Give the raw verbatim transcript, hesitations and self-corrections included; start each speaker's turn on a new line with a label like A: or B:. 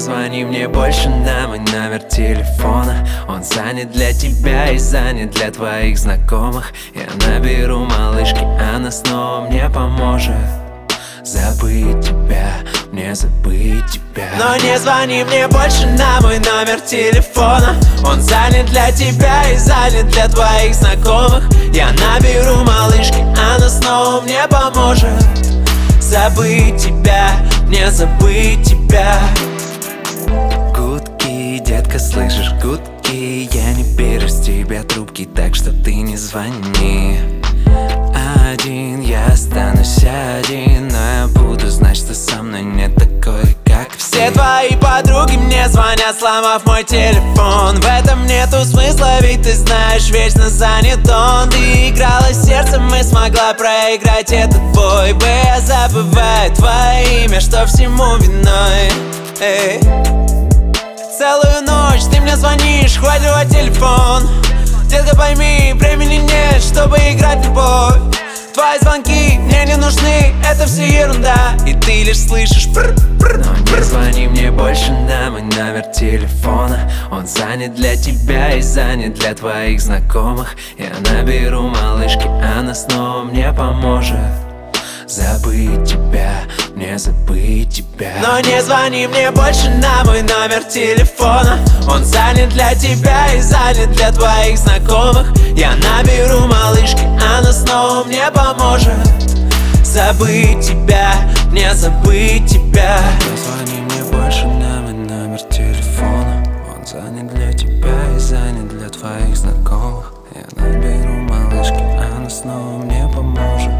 A: звони мне больше на мой номер телефона. Он занят для тебя и занят для твоих знакомых. Я наберу малышки, она снова мне поможет забыть тебя, мне забыть тебя. Но не звони мне больше на мой номер телефона. Он занят для тебя и занят для твоих знакомых. Я наберу малышки, она снова мне поможет забыть тебя, мне забыть тебя. Гудки, детка, слышишь, гудки. Я не беру с тебя трубки, так что ты не звони. Один, я останусь один, но я буду знать, что со мной не такой, как все. Твои подруги мне звонят, сломав мой телефон. В этом нету смысла, ведь ты знаешь, вечно занят он. Ты играла сердцем и смогла проиграть этот бой. Бы я забываю твое имя, что всему виной. Эй. Целую ночь ты мне звонишь, хватит рвать телефон. Детка, пойми, времени нет, чтобы играть в любовь. Твои звонки мне не нужны, это все ерунда. И ты лишь слышишь пр пр. Но не звони мне больше на мой номер телефона. Он занят для тебя и занят для твоих знакомых. Я наберу малышки, она снова мне поможет забыть тебя, мне забыть тебя. Но не звони мне больше на мой номер телефона. Он занят для тебя и занят для твоих знакомых. Я наберу малышки, она снова мне поможет забыть тебя, мне забыть тебя. Не звони мне больше на мой номер телефона. Он занят для тебя и занят для твоих знакомых. Я наберу малышки, она снова мне поможет